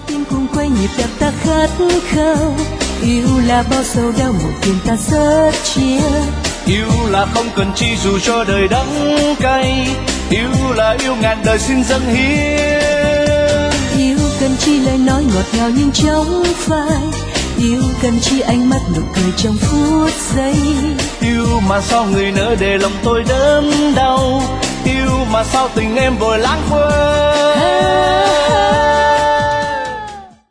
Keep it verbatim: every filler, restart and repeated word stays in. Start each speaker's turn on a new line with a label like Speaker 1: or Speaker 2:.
Speaker 1: tim cùng quay nhịp đập ta khát khao. Yêu là bao sầu đau một tình ta rất chia.
Speaker 2: Yêu là không cần chi dù cho đời đắng cay. Yêu là yêu ngàn đời xin dâng hiến.
Speaker 1: Yêu cần chi lời nói ngọt ngào nhưng trong phai. Yêu cần chi ánh mắt nụ cười trong phút giây.
Speaker 2: Yêu mà sao người nỡ để lòng tôi đớn đau. Yêu mà sao tình em vội lãng quên.